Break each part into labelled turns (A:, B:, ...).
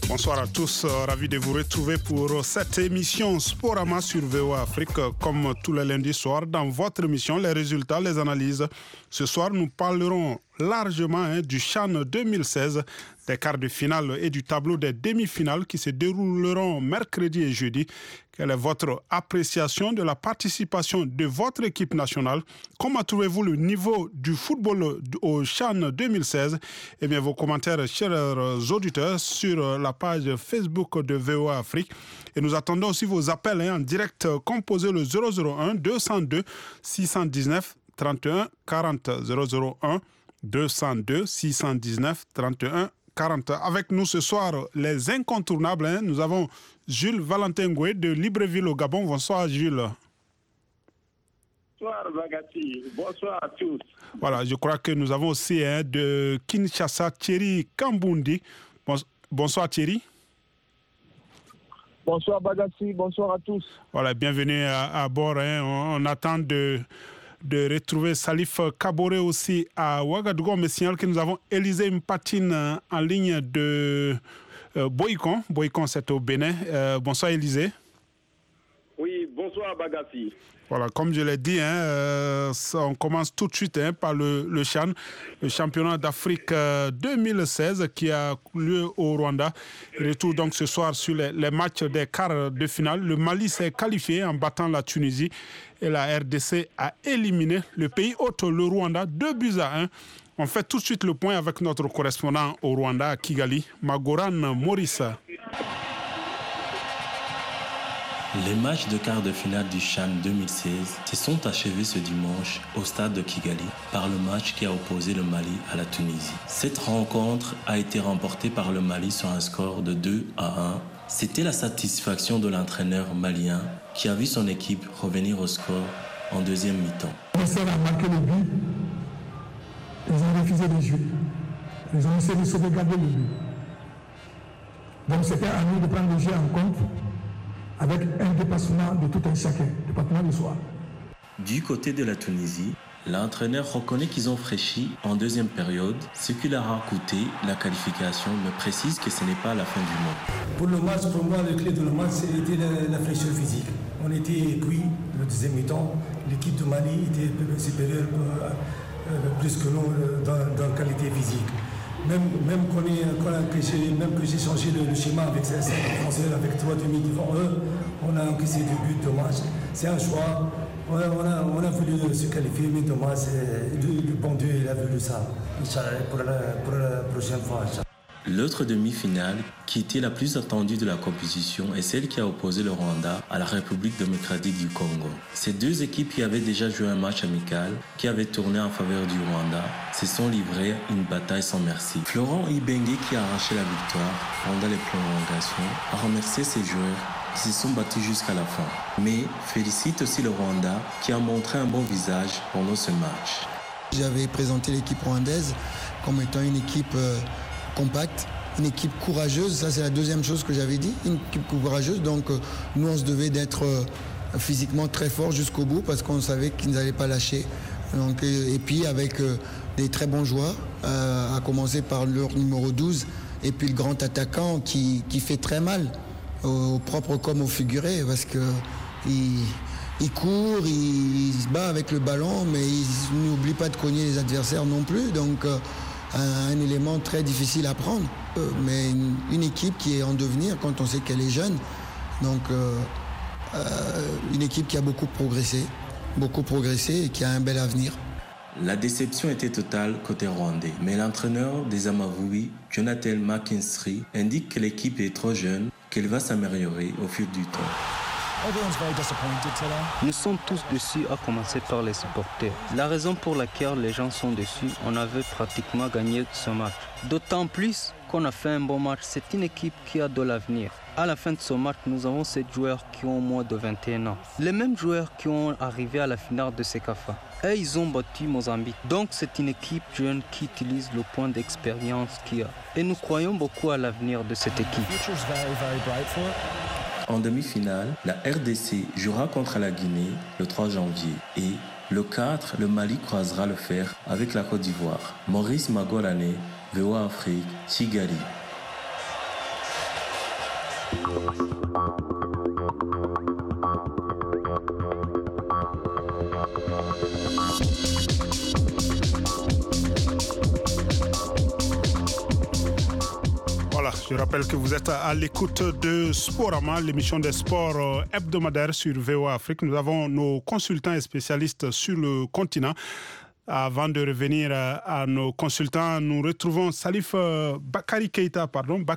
A: Bonsoir à tous, ravi de vous retrouver pour cette émission Sporama sur VOA Afrique, comme tous les lundis soirs. Dans votre émission, les résultats, les analyses. Ce soir, nous parlerons largement du CHAN 2016, des quarts de finale et du tableau des demi-finales qui se dérouleront mercredi et jeudi. Quelle est votre appréciation de la participation de votre équipe nationale? Comment trouvez-vous le niveau du football au CHAN 2016? Eh bien, vos commentaires, chers auditeurs, sur la page Facebook de VOA Afrique. Et nous attendons aussi vos appels en direct. Composez le 001 202 619 31 40 001 202 619 31 40. Avec nous ce soir, les incontournables. Nous avons Jules Valentin Ngoué de Libreville au Gabon. Bonsoir Jules.
B: Bonsoir Bagati. Bonsoir à tous.
A: Voilà, je crois que nous avons aussi de Kinshasa Thierry Kambundi. Bonsoir Thierry.
C: Bonsoir Bagati, bonsoir à tous.
A: Voilà, bienvenue à bord. On attend de retrouver Salif Kabore aussi à Ouagadougou. Mais signale que nous avons Élisée Mpatine en ligne de Boïkon. Boïkon, c'est au Bénin. Bonsoir Élisée.
B: Oui, bonsoir Bagassi.
A: Voilà, comme je l'ai dit, on commence tout de suite par le CHAN, le championnat d'Afrique 2016 qui a lieu au Rwanda. Retour donc ce soir sur les matchs des quarts de finale. Le Mali s'est qualifié en battant la Tunisie et la RDC a éliminé le pays hôte, le Rwanda, 2-1. On fait tout de suite le point avec notre correspondant au Rwanda, à Kigali, Magoran Maurice.
D: Les matchs de quart de finale du CHAN 2016 se sont achevés ce dimanche au stade de Kigali par le match qui a opposé le Mali à la Tunisie. Cette rencontre a été remportée par le Mali sur un score de 2-1. C'était la satisfaction de l'entraîneur malien qui a vu son équipe revenir au score en deuxième mi-temps.
E: Les Sœurs ont marqué le but, ils ont refusé de jouer. Ils ont essayé de sauvegarder le but. Donc c'était à nous de prendre le jeu en compte, avec un dépassement de tout un chacun, département du soir.
D: Du côté de la Tunisie, l'entraîneur reconnaît qu'ils ont fraîchi en deuxième période, ce qui leur a coûté la qualification, mais précise que ce n'est pas la fin du monde.
F: Pour le match, pour moi, le clé de le match, c'était la fraîcheur physique. On était cuits le deuxième mi-temps. L'équipe de Mali était supérieure plus que nous dans la qualité physique. Même que j'ai changé le schéma avec ces Français, avec 3 demi devant eux, on a encaissé 2 buts de match. C'est un choix. On a voulu se qualifier, mais dommage, le bon Dieu il a voulu ça. Pour la prochaine fois.
D: L'autre demi-finale, qui était la plus attendue de la compétition, est celle qui a opposé le Rwanda à la République démocratique du Congo. Ces deux équipes qui avaient déjà joué un match amical, qui avaient tourné en faveur du Rwanda, se sont livrées une bataille sans merci. Florent Ibenge, qui a arraché la victoire pendant les prolongations, a remercié ses joueurs qui se sont battus jusqu'à la fin. Mais félicite aussi le Rwanda, qui a montré un bon visage pendant ce match.
G: J'avais présenté l'équipe rwandaise comme étant une équipe compacte, une équipe courageuse. Ça, c'est la deuxième chose que j'avais dit, une équipe courageuse. Donc, nous, on se devait d'être physiquement très forts jusqu'au bout parce qu'on savait qu'ils n'allaient pas lâcher. Donc, et puis, avec des très bons joueurs, à commencer par leur numéro 12 et puis le grand attaquant qui fait très mal, au propre comme au figuré, parce qu'il court, il se bat avec le ballon, mais il n'oublie pas de cogner les adversaires non plus. Donc, un élément très difficile à prendre, mais une équipe qui est en devenir quand on sait qu'elle est jeune. Donc, une équipe qui a beaucoup progressé et qui a un bel avenir.
D: La déception était totale côté rwandais, mais l'entraîneur des Amavubi, Jonathan McKinstry, indique que l'équipe est trop jeune, qu'elle va s'améliorer au fil du temps.
H: Nous sommes tous déçus, à commencer par les supporters. La raison pour laquelle les gens sont déçus, on avait pratiquement gagné ce match. D'autant plus qu'on a fait un bon match. C'est une équipe qui a de l'avenir. À la fin de ce match, nous avons 7 joueurs qui ont moins de 21 ans. Les mêmes joueurs qui ont arrivé à la finale de Sekafa. Et ils ont battu Mozambique. Donc c'est une équipe jeune qui utilise le point d'expérience qu'il y a. Et nous croyons beaucoup à l'avenir de cette équipe.
D: En demi-finale, la RDC jouera contre la Guinée le 3 janvier et le 4, le Mali croisera le fer avec la Côte d'Ivoire. Maurice Magorane, VOA Afrique, Kigali.
A: Voilà, je rappelle que vous êtes à l'écoute de Sporama, l'émission des sports hebdomadaires sur VOA Afrique. Nous avons nos consultants et spécialistes sur le continent. Avant de revenir à nos consultants, nous retrouvons Salif Bakary Keita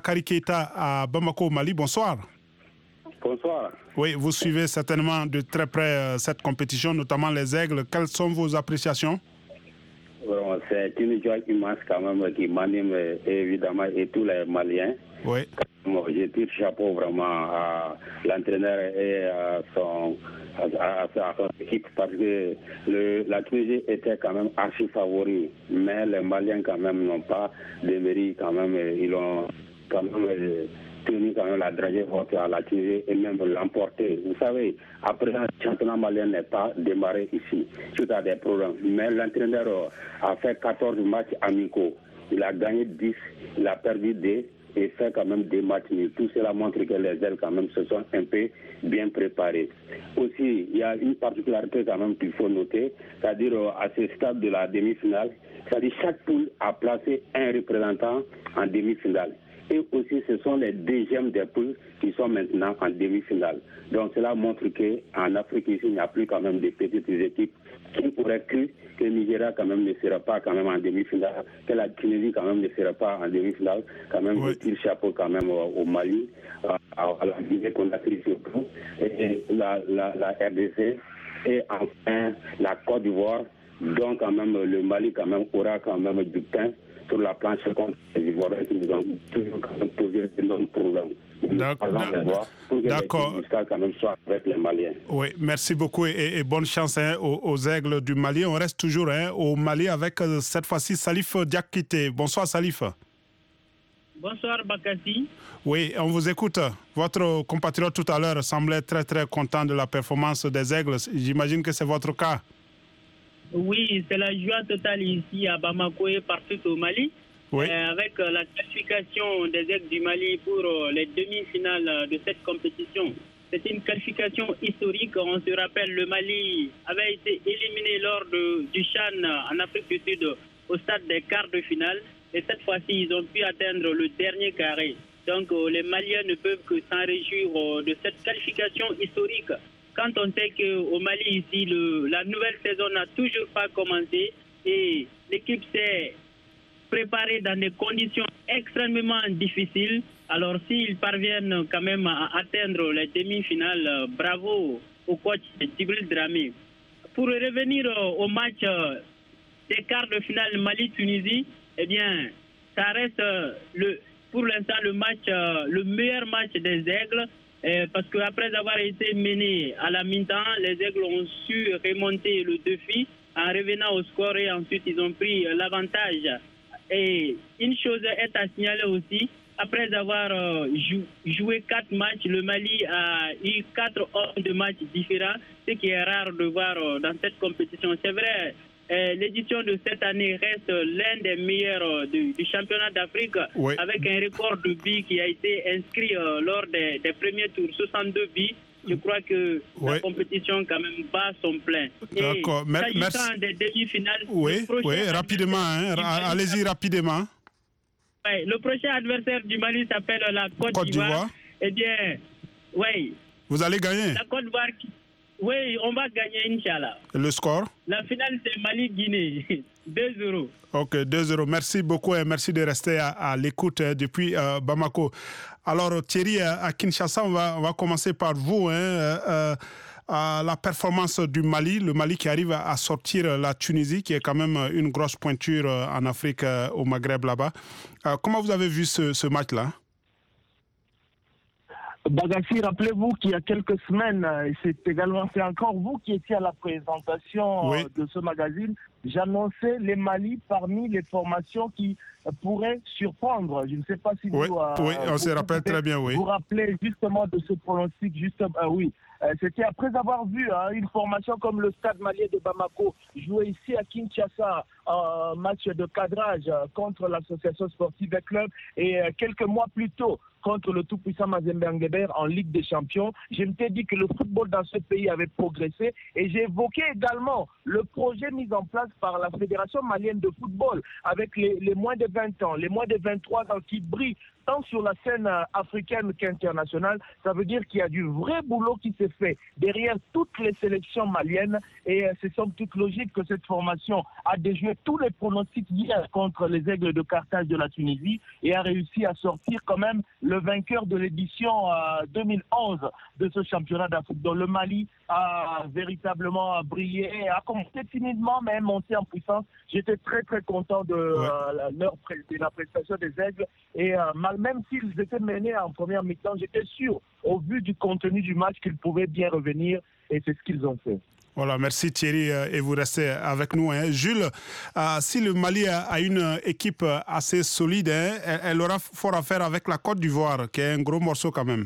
A: à Bamako, Mali. Bonsoir.
B: Bonsoir.
A: Oui, vous suivez certainement de très près cette compétition, notamment les Aigles. Quelles sont vos appréciations?
B: C'est une joie immense quand même qui m'anime évidemment et tous les Maliens.
A: Oui.
B: Je tire chapeau vraiment à l'entraîneur et à son équipe parce que la Tunisie était quand même archi favori, mais les Maliens quand même n'ont pas de mérite quand même, ils ont quand même tenu quand même la dragée haute à la Tunisie et même l'emporter. Vous savez, après le championnat malien n'est pas démarré ici, suite à des problèmes. Mais l'entraîneur a fait 14 matchs amicaux. Il a gagné 10, il a perdu 2 et fait quand même des matchs nuls. Tout cela montre que les ailes quand même se sont un peu bien préparées. Aussi, il y a une particularité quand même qu'il faut noter, c'est-à-dire à ce stade de la demi-finale, c'est-à-dire chaque poule a placé un représentant en demi-finale. Et aussi, ce sont les deuxièmes des poules qui sont maintenant en demi-finale. Donc, cela montre qu'en Afrique, ici, il n'y a plus quand même de petites équipes qui auraient cru que le Nigeria, quand même, ne sera pas quand même en demi-finale, que la Tunisie, quand même, ne sera pas en demi-finale. Quand même, je tire chapeau quand même au Mali, à la Guinée-Conakry surtout, et la RDC, et enfin la Côte d'Ivoire. Donc, quand même, le Mali, quand même, aura quand même du pain sur la planche contre les Ivoiriens qui nous ont toujours quand même posé d'énormes problèmes.
A: D'accord.
B: Quand même soit avec les Maliens.
A: Oui, merci beaucoup et bonne chance aux Aigles du Mali. On reste toujours au Mali avec cette fois-ci Salif Diakité. Bonsoir Salif.
I: Bonsoir Bakassi.
A: Oui, on vous écoute. Votre compatriote tout à l'heure semblait très très content de la performance des Aigles. J'imagine que c'est votre cas.
I: Oui, c'est la joie totale ici à Bamako et partout au Mali.
A: Oui.
I: Avec la qualification des Aigles du Mali pour les demi-finales de cette compétition. C'est une qualification historique. On se rappelle, le Mali avait été éliminé lors du CHAN en Afrique du Sud au stade des quarts de finale. Et cette fois-ci, ils ont pu atteindre le dernier carré. Donc, les Maliens ne peuvent que s'en réjouir de cette qualification historique. Quand on sait qu'au Mali, ici, la nouvelle saison n'a toujours pas commencé et l'équipe s'est préparée dans des conditions extrêmement difficiles. Alors, s'ils parviennent quand même à atteindre les demi-finales, bravo au coach Djibril Dramé. Pour revenir au match des quarts de finale Mali-Tunisie, eh bien, ça reste pour l'instant le meilleur match des Aigles. Parce qu'après avoir été menés à la mi-temps, les Aigles ont su remonter le défi en revenant au score et ensuite ils ont pris l'avantage. Et une chose est à signaler aussi, après avoir joué 4 matchs, le Mali a eu 4 hommes de matchs différents, ce qui est rare de voir dans cette compétition. C'est vrai. L'édition de cette année reste l'un des meilleurs du championnat d'Afrique, oui, avec un record de buts qui a été inscrit lors des premiers tours, 62 buts. Je crois que la compétition quand même bat son plein.
A: D'accord.
I: S'agissant des demi-finales,
A: oui, rapidement, allez-y rapidement.
I: Ouais, le prochain adversaire du Mali s'appelle la Côte d'Ivoire. Eh bien, oui.
A: Vous allez gagner.
I: La Côte d'Ivoire. Oui, on va gagner, Inch'Allah.
A: Le score?
I: La finale, c'est Mali-Guinée. 2-0.
A: Ok, 2-0. Merci beaucoup et merci de rester à l'écoute depuis Bamako. Alors, Thierry, à Kinshasa, on va commencer par vous. La performance du Mali, le Mali qui arrive à sortir la Tunisie, qui est quand même une grosse pointure en Afrique, au Maghreb là-bas. Comment vous avez vu ce match-là?
C: Bagassi, rappelez-vous qu'il y a quelques semaines, c'est encore vous qui étiez à la présentation de ce magazine, j'annonçais les Mali parmi les formations qui pourraient surprendre. Je ne sais pas si vous...
A: Oui, on se rappelle très bien, oui.
C: Vous rappelez justement de ce pronostic, oui. C'était après avoir vu une formation comme le Stade malien de Bamako jouer ici à Kinshasa un match de cadrage contre l'association sportive des clubs et quelques mois plus tôt contre le tout-puissant Mazembe Ngueber en Ligue des Champions. Je m'étais dit que le football dans ce pays avait progressé et j'ai évoqué également le projet mis en place par la Fédération malienne de football avec les moins de 20 ans, les moins de 23 ans qui brillent tant sur la scène africaine qu'internationale. Ça veut dire qu'il y a du vrai boulot qui s'est fait derrière toutes les sélections maliennes et c'est somme toute logique que cette formation a déjoué tous les pronostics hier contre les Aigles de Carthage de la Tunisie et a réussi à sortir quand même le vainqueur de l'édition 2011 de ce championnat d'Afrique. Donc le Mali a véritablement brillé, a commencé timidement mais monté en puissance. J'étais très très content de la prestation des Aigles et même s'ils étaient menés en première mi-temps, j'étais sûr au vu du contenu du match qu'ils pouvaient bien revenir et c'est ce qu'ils ont fait.
A: Voilà, merci Thierry et vous restez avec nous. Jules, si le Mali a une équipe assez solide, elle aura fort à faire avec la Côte d'Ivoire, qui est un gros morceau quand même.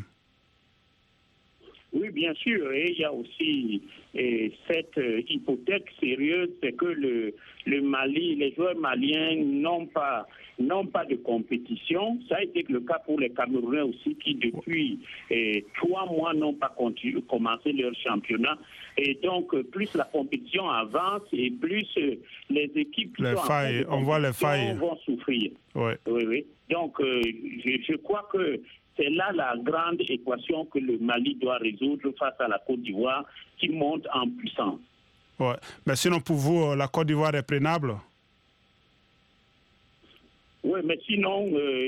J: Oui, bien sûr. Et il y a aussi cette hypothèque sérieuse, c'est que le Mali, les joueurs maliens n'ont pas de compétition. Ça a été le cas pour les Camerounais aussi, qui depuis 3 mois n'ont pas commencé leur championnat. Et donc, plus la compétition avance et plus les équipes qui vont souffrir.
A: Ouais.
J: Oui. Donc, je crois que c'est là la grande équation que le Mali doit résoudre face à la Côte d'Ivoire qui monte en puissance.
A: Ouais. Mais sinon, pour vous, la Côte d'Ivoire est prenable?
J: Oui, mais sinon,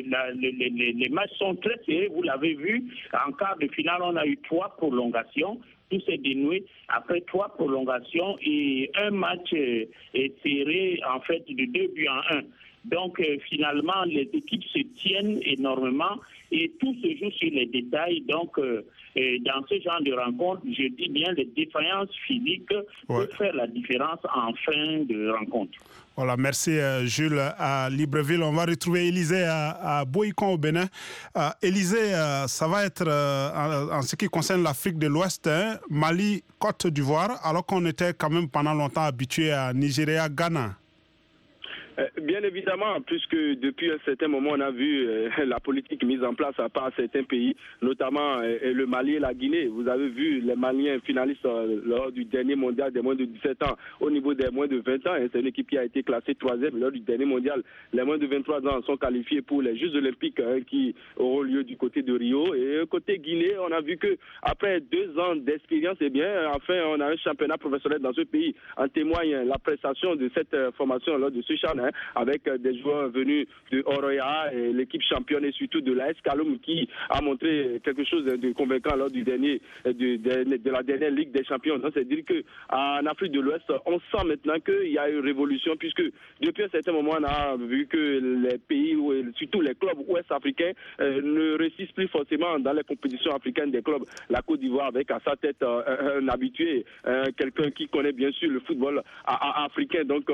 J: les matchs sont très serrés. Vous l'avez vu, en quart de finale, on a eu 3 prolongations. Tout s'est dénoué après 3 prolongations et un match est serré, en fait, de 2 buts à 1. Donc, finalement, les équipes se tiennent énormément et tout se joue sur les détails. Donc, dans ce genre de rencontre, je dis bien, les défaillances physiques peuvent faire la différence en fin de rencontre.
A: Voilà, merci Jules. À Libreville, on va retrouver Élisée à Boïcon au Bénin. Élisée, ça va être, en ce qui concerne l'Afrique de l'Ouest, Mali, Côte d'Ivoire, alors qu'on était quand même pendant longtemps habitué à Nigeria, Ghana.
K: Bien évidemment, puisque depuis un certain moment, on a vu la politique mise en place par certains pays, notamment le Mali et la Guinée. Vous avez vu les Maliens finalistes lors du dernier mondial des moins de 17 ans au niveau des moins de 20 ans. C'est une équipe qui a été classée 3e lors du dernier mondial. Les moins de 23 ans sont qualifiés pour les Jeux olympiques qui auront lieu du côté de Rio. Et côté Guinée, on a vu que après 2 ans d'expérience, enfin, on a un championnat professionnel dans ce pays. En témoigne la prestation de cette formation lors de ce CHAN, avec des joueurs venus de Oroya et l'équipe championne et surtout de l'AS Kaloum qui a montré quelque chose de convaincant lors du de la dernière Ligue des Champions. C'est-à-dire qu'en Afrique de l'Ouest, on sent maintenant qu'il y a une révolution puisque depuis un certain moment, on a vu que les pays, surtout les clubs ouest-africains, ne réussissent plus forcément dans les compétitions africaines des clubs. La Côte d'Ivoire avec à sa tête un habitué, quelqu'un qui connaît bien sûr le football africain, donc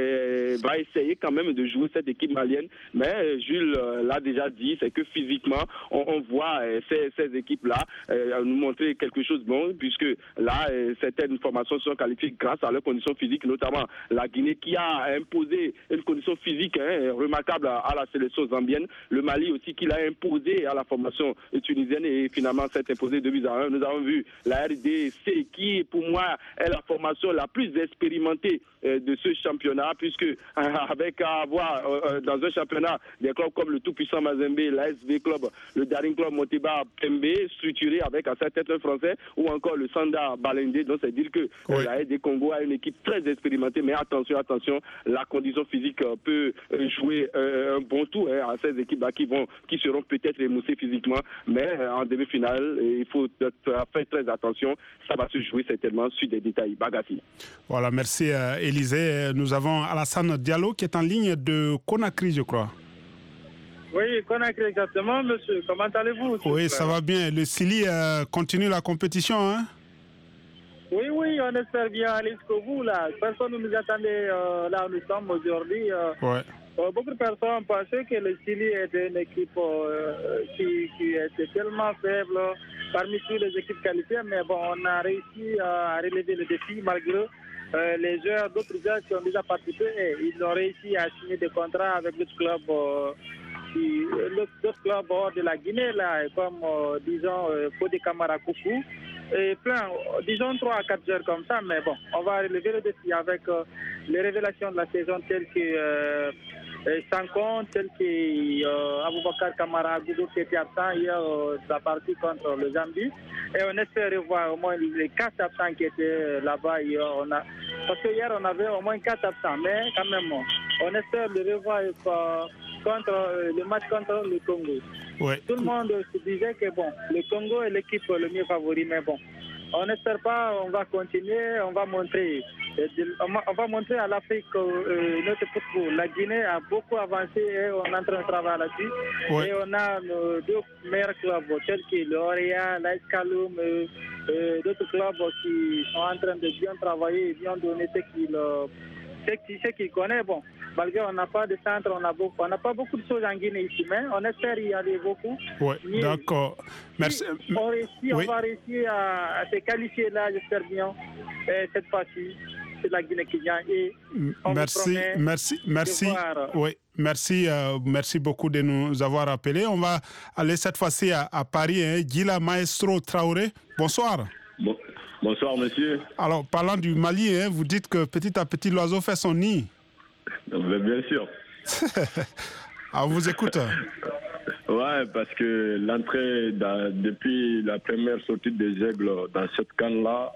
K: va essayer quand même de jouer cette équipe malienne, mais Jules l'a déjà dit, c'est que physiquement on voit ces équipes-là nous montrer quelque chose de bon, puisque là certaines formations sont qualifiées grâce à leurs conditions physiques, notamment la Guinée qui a imposé une condition physique remarquable à la sélection zambienne, le Mali aussi qui l'a imposé à la formation tunisienne et finalement s'est imposé 2-1. Nous avons vu la RDC qui pour moi est la formation la plus expérimentée de ce championnat, puisque avec à avoir dans un championnat des clubs comme le tout-puissant Mazembe, l'ASV Club, le Daring Club Monteba Pembe, structuré avec à sa tête un Français, ou encore le Sanda Balende. Donc c'est dire que la RD Congo a une équipe très expérimentée, mais attention, la condition physique peut jouer un bon tour à ces équipes-là qui seront peut-être émoussées physiquement, mais en demi-finale, il faut faire très attention, ça va se jouer certainement sur des détails. Bagassi.
A: Voilà, merci Élisée. Nous avons Alassane Diallo qui est en ligne de Conakry, je crois.
L: Oui, Conakry, exactement, monsieur. Comment allez-vous?
A: Oui, ça va bien. Le Sili continue la compétition, hein?
L: Oui, on espère bien aller jusqu'au bout, là. Personne ne nous attendait là où nous sommes aujourd'hui. Beaucoup de personnes pensaient que le Chili était une équipe qui était tellement faible parmi toutes les équipes qualifiées, mais bon, on a réussi à relever le défi malgré les joueurs d'autres joueurs qui ont déjà participé. Ils ont réussi à signer des contrats avec d'autres clubs aussi d'autres clubs hors de la Guinée, là, comme, disons, Fodé Camara Coucou, et plein, disons 3 à 4 heures comme ça, mais bon, on va relever le défi avec les révélations de la saison telles que Sankon, telles que Aboubakar Kamara Goudou qui était absent hier la partie contre le Zambie. Et on espère revoir au moins les 4 absents qui étaient là-bas hier. Parce que hier on avait au moins 4 absents, mais quand même, on espère le revoir le match contre le Congo. Ouais. Tout le monde se disait que bon, le Congo est l'équipe le mieux favori, mais bon, on n'espère pas, on va continuer, on va montrer à l'Afrique notre football. La Guinée a beaucoup avancé et on est en train de travailler là-dessus. Ouais. Et on a nos 2 meilleurs clubs, tels que l'Orient, l'Escaloum, d'autres clubs qui sont en train de bien travailler et bien donner ce qu'ils connaissent. Bon, malgré on n'a pas de centre, on n'a pas beaucoup de choses en Guinée ici, mais on espère y aller beaucoup.
A: Oui, d'accord. Merci.
L: Si on va réussir à se qualifier là, j'espère bien, cette fois-ci, c'est la Guinée qui gagne. Et
A: merci. Oui, merci beaucoup de nous avoir appelés. On va aller cette fois-ci à Paris. Gila Maestro Traoré, bonsoir.
M: Bonsoir, monsieur.
A: Alors, parlant du Mali, vous dites que petit à petit, l'oiseau fait son nid.
M: Bien sûr.
A: On vous écoute.
M: Ouais, parce que l'entrée, depuis la première sortie des Aigles dans cette canne-là,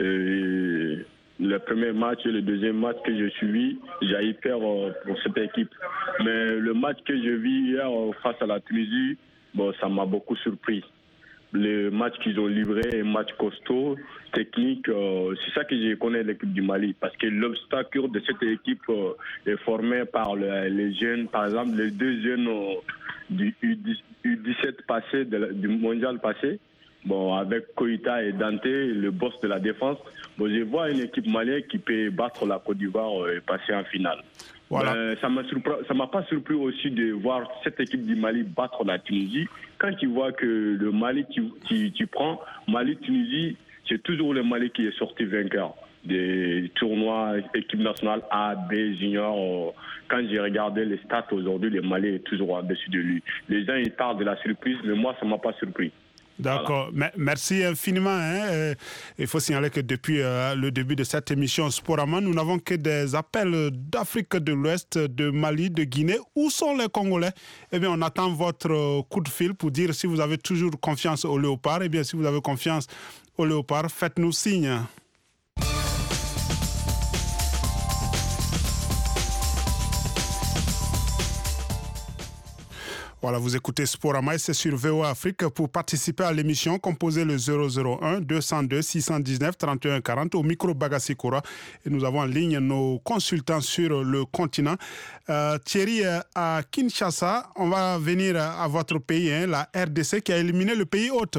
M: le premier match et le deuxième match que j'ai suivi, j'ai eu peur pour cette équipe. Mais le match que j'ai vu hier face à la Tunisie, bon, ça m'a beaucoup surpris. Le match qu'ils ont livré, un match costaud, technique, c'est ça que je connais l'équipe du Mali. Parce que l'obstacle de cette équipe est formé par les jeunes, par exemple les 2 jeunes du U17 passé, du mondial passé. Bon, avec Koïta et Dante, le boss de la défense. Bon, je vois une équipe malienne qui peut battre la Côte d'Ivoire et passer en finale. Voilà. Ça m'a pas surpris aussi de voir cette équipe du Mali battre la Tunisie. Quand tu vois que le Mali, tu prends Mali-Tunisie, c'est toujours le Mali qui est sorti vainqueur des tournois équipe nationale A, B, junior. Quand j'ai regardé les stats aujourd'hui, le Mali est toujours au-dessus de lui. Les gens ils parlent de la surprise, mais moi ça m'a pas surpris.
A: D'accord, voilà. Merci infiniment. Il faut signaler que depuis le début de cette émission Sporama, nous n'avons que des appels d'Afrique de l'Ouest, de Mali, de Guinée. Où sont les Congolais? Eh bien, on attend votre coup de fil pour dire si vous avez toujours confiance au Léopard. Eh bien, si vous avez confiance au Léopard, faites-nous signe. Voilà, vous écoutez Sporama et c'est sur VOA Afrique. Pour participer à l'émission, composez le 001 202 619 31 40 au micro Bagassi Koura. Et nous avons en ligne nos consultants sur le continent. Thierry, à Kinshasa, on va venir à votre pays, la RDC, qui a éliminé le pays hôte.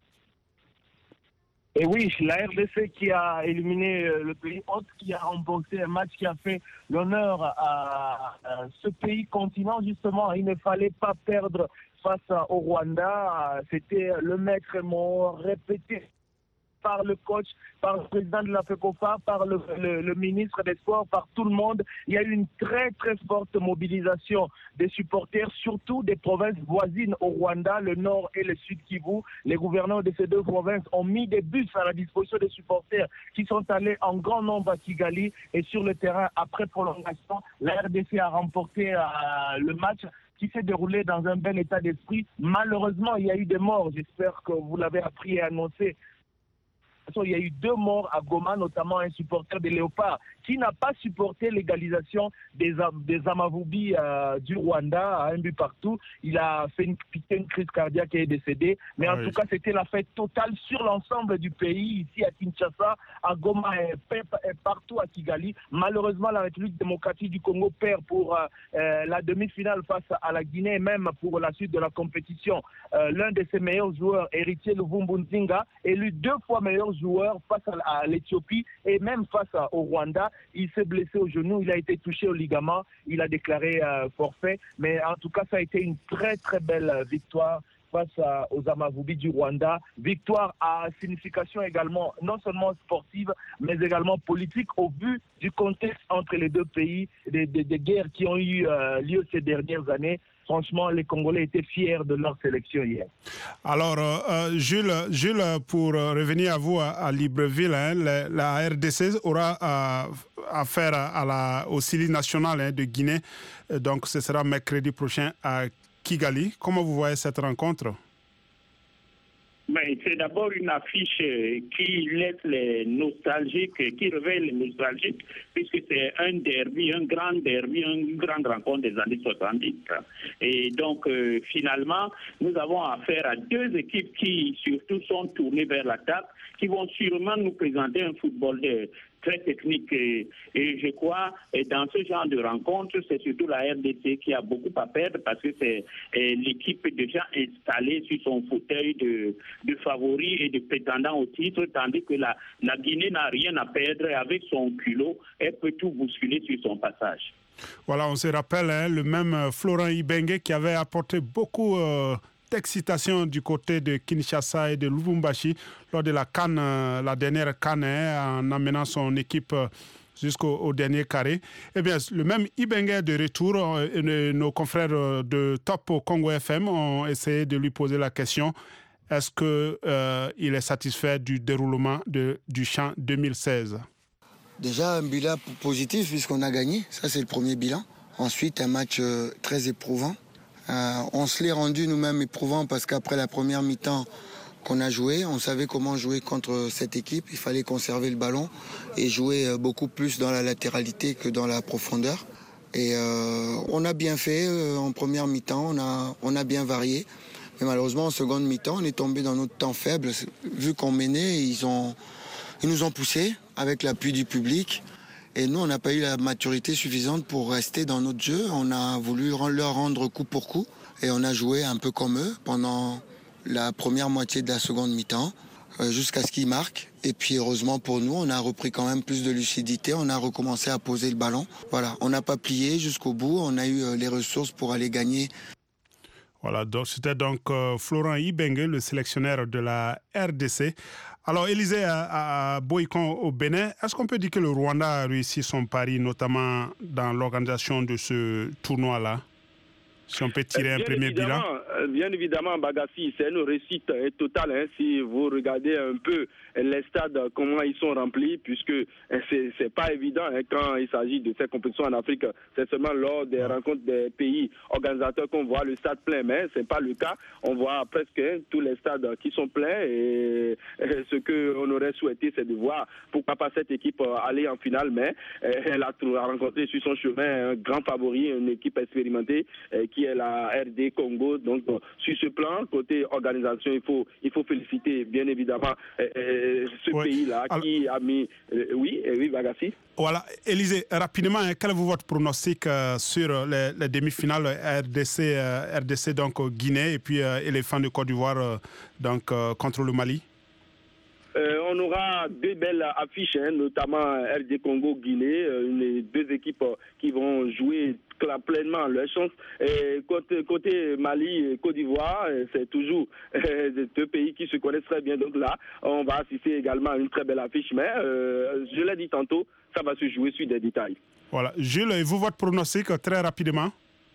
C: Et oui, la RDC qui a éliminé le pays hôte, qui a remporté un match qui a fait l'honneur à ce pays continent. Justement, il ne fallait pas perdre face au Rwanda. C'était le maître mot répété par le coach, par le président de la FECOFA, par le ministre des Sports, par tout le monde. Il y a eu une très très forte mobilisation des supporters, surtout des provinces voisines au Rwanda, le nord et le sud Kivu. Les gouverneurs de ces 2 provinces ont mis des bus à la disposition des supporters qui sont allés en grand nombre à Kigali. Et sur le terrain, après prolongation, la RDC a remporté le match qui s'est déroulé dans un bel état d'esprit. Malheureusement, il y a eu des morts. J'espère que vous l'avez appris et annoncé. Il y a eu 2 morts à Goma, notamment un supporter des Léopards qui n'a pas supporté l'égalisation des Amavubi du Rwanda à un but partout. Il a fait une crise cardiaque et est décédé. Mais en tout cas, c'était la fête totale sur l'ensemble du pays, ici à Kinshasa, à Goma et partout à Kigali. Malheureusement, la République démocratique du Congo perd pour la demi-finale face à la Guinée et même pour la suite de la compétition. L'un de ses meilleurs joueurs, Héritier Luvumbu Nzinga, élu 2 fois meilleur joueur face à l'Éthiopie et même face au Rwanda. Il s'est blessé au genou, il a été touché au ligament, il a déclaré forfait. Mais en tout cas, ça a été une très très belle victoire face aux Amavubi du Rwanda. Victoire à signification également, non seulement sportive, mais également politique, au vu du contexte entre les deux pays, des guerres qui ont eu lieu ces dernières années. Franchement, les Congolais étaient fiers de leur sélection hier.
A: Alors, Jules, pour revenir à vous à Libreville, la RDC aura affaire au Sili national de Guinée. Donc, ce sera mercredi prochain à Kigali. Comment vous voyez cette rencontre?
J: Mais c'est d'abord une affiche qui laisse les nostalgiques, qui réveille les nostalgiques, puisque c'est un derby, un grand derby, une grande rencontre des années 70. Et donc, finalement, nous avons affaire à deux équipes qui, surtout, sont tournées vers l'attaque, qui vont sûrement nous présenter un football très technique. Et je crois, et dans ce genre de rencontre, c'est surtout la RDC qui a beaucoup à perdre parce que c'est l'équipe déjà installée sur son fauteuil de favori et de prétendant au titre, tandis que la Guinée n'a rien à perdre. Avec son culot, elle peut tout bousculer sur son passage.
A: Voilà, on se rappelle le même Florent Ibenge qui avait apporté beaucoup d'excitation du côté de Kinshasa et de Lubumbashi lors de la CAN, la dernière CAN, en amenant son équipe jusqu'au dernier carré. Eh bien, le même Ibenge est de retour. Nos confrères de Top Congo FM ont essayé de lui poser la question. Est-ce qu'il est satisfait du déroulement du CHAN 2016?
G: Déjà, un bilan positif puisqu'on a gagné. Ça, c'est le premier bilan. Ensuite, un match très éprouvant. On se l'est rendu nous-mêmes éprouvant parce qu'après la première mi-temps qu'on a joué, on savait comment jouer contre cette équipe. Il fallait conserver le ballon et jouer beaucoup plus dans la latéralité que dans la profondeur. Et on a bien fait en première mi-temps, on a bien varié. Mais malheureusement, en seconde mi-temps, on est tombé dans notre temps faible. Vu qu'on menait, ils nous ont poussés avec l'appui du public. Et nous, on n'a pas eu la maturité suffisante pour rester dans notre jeu. On a voulu leur rendre coup pour coup. Et on a joué un peu comme eux pendant la première moitié de la seconde mi-temps, jusqu'à ce qu'ils marquent. Et puis heureusement pour nous, on a repris quand même plus de lucidité. On a recommencé à poser le ballon. Voilà, on n'a pas plié jusqu'au bout. On a eu les ressources pour aller gagner.
A: Voilà, donc c'était donc Florent Ibenge, le sélectionneur de la RDC. Alors, Élisée, à Boikon au Bénin, est-ce qu'on peut dire que le Rwanda a réussi son pari, notamment dans l'organisation de ce tournoi-là? Si on peut tirer un premier bilan.
K: Bien évidemment, Bagassi, c'est une réussite totale. Hein, si vous regardez un peu les stades, comment ils sont remplis, puisque c'est pas évident hein, quand il s'agit de ces compétitions en Afrique. C'est seulement lors des rencontres des pays organisateurs qu'on voit le stade plein, mais c'est pas le cas. On voit presque tous les stades qui sont pleins et ce qu'on aurait souhaité, c'est de voir pourquoi pas cette équipe aller en finale, mais elle a rencontré sur son chemin un grand favori, une équipe expérimentée qui est la RD Congo. Donc sur ce plan, côté organisation, il faut féliciter bien évidemment ce pays-là qui a mis... oui, Bagassi.
A: Voilà, Élisée, rapidement, quel est votre pronostic sur les demi-finales RDC donc Guinée et puis Éléphant de Côte d'Ivoire donc contre le Mali?
K: On aura deux belles affiches, hein, notamment RD Congo-Guinée, les deux équipes qui vont jouer pleinement leur chance. Et côté Mali et Côte d'Ivoire, c'est toujours deux pays qui se connaissent très bien. Donc là, on va assister également à une très belle affiche. Mais je l'ai dit tantôt, ça va se jouer sur des détails.
A: Voilà. Jules, et vous, votre pronostic très rapidement?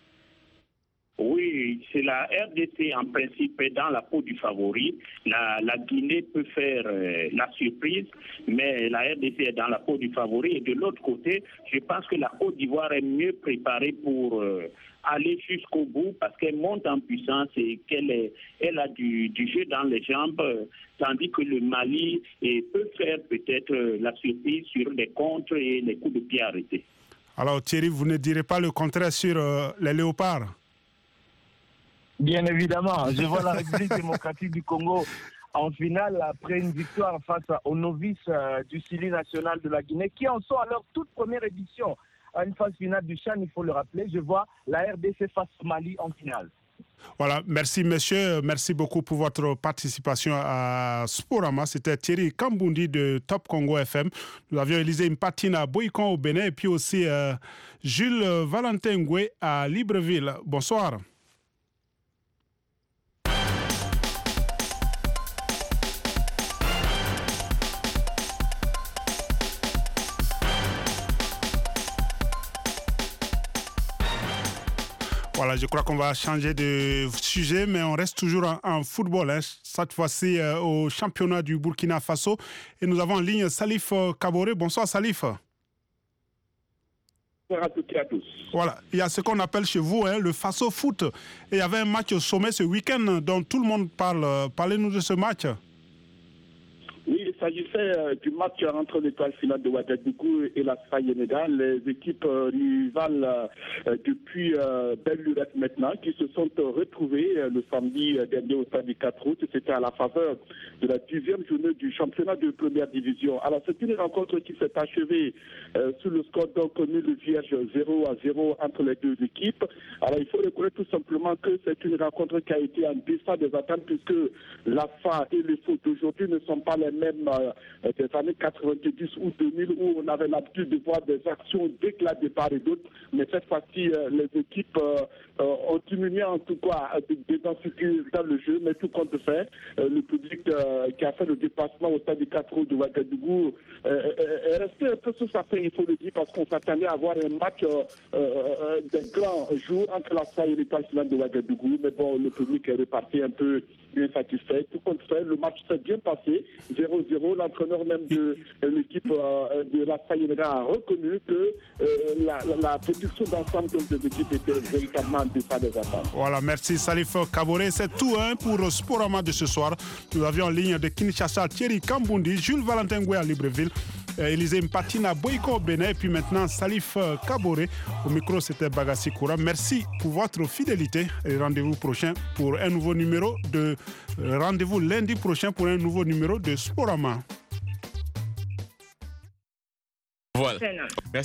J: Oui, c'est la RDC en principe dans la peau du favori. La Guinée peut faire la surprise, mais la RDC est dans la peau du favori. Et de l'autre côté, je pense que la Côte d'Ivoire est mieux préparée pour aller jusqu'au bout parce qu'elle monte en puissance et elle a du jeu dans les jambes, tandis que le Mali peut faire peut-être la surprise sur les contres et les coups de pied arrêtés.
A: Alors Thierry, vous ne direz pas le contraire sur les Léopards?
C: Bien évidemment, je vois la République démocratique du Congo en finale après une victoire face aux novices du Sili national de la Guinée qui en sont à leur toute première édition à une phase finale du CHAN, il faut le rappeler. Je vois la RDC face au Mali en finale.
A: Voilà, merci messieurs, merci beaucoup pour votre participation à Sporama. C'était Thierry Kambundi de Top Congo FM. Nous avions Élisée Mpatine à Boikon au Bénin et puis aussi Jules Valentin Ngoué à Libreville. Bonsoir. Voilà, je crois qu'on va changer de sujet, mais on reste toujours en football. Cette fois-ci au championnat du Burkina Faso. Et nous avons en ligne Salif Kaboré. Bonsoir Salif.
N: Bonsoir à toutes et à tous.
A: Voilà, il y a ce qu'on appelle chez vous le Faso Foot. Et il y avait un match au sommet ce week-end dont tout le monde parle. Parlez-nous de ce match.
N: Oui, il s'agissait du match entre l'étoile finale de Ouagadougou et la Yeneda, les équipes rivales depuis belle lurette maintenant, qui se sont retrouvées le samedi dernier au stade du 4 août. C'était à la faveur de la 10e journée du championnat de première division. Alors, c'est une rencontre qui s'est achevée sous le score donc nul vierge 0-0 entre les deux équipes. Alors, il faut reconnaître tout simplement que c'est une rencontre qui a été en deçà des attentes, puisque la FA et le foot d'aujourd'hui ne sont pas les mêmes des années 90 ou 2000 où on avait l'habitude de voir des actions d'éclat de part et d'autre. Mais cette fois-ci, les équipes ont diminué en tout cas des densités dans le jeu, mais tout compte fait, le public qui a fait le déplacement au stade du 4 août de Ouagadougou est resté un peu sous sa faim, il faut le dire, parce qu'on s'attendait à avoir un match d'un grand jour entre la FA et l'étoile finale de Ouagadougou. Mais bon, le public est reparti un peu insatisfait. Tout compte fait, le match s'est bien passé. 0-0, l'entraîneur même de l'équipe de la Yeneda a reconnu que la production d'ensemble des équipes était véritablement en deçà des attentes.
A: Voilà, merci Salif Kaboré. C'est tout pour Sporama de ce soir. Nous avions en ligne de Kinshasa Thierry Kambundi, Jules Valentin Goué à Libreville, Élisée Mpatina Boyko Bénin, et puis maintenant Salif Kaboré. Au micro, c'était Bagassi Koura. Merci pour votre fidélité et rendez-vous prochain pour un nouveau numéro de... Rendez-vous lundi prochain pour un nouveau numéro de Sporama.
O: Voilà.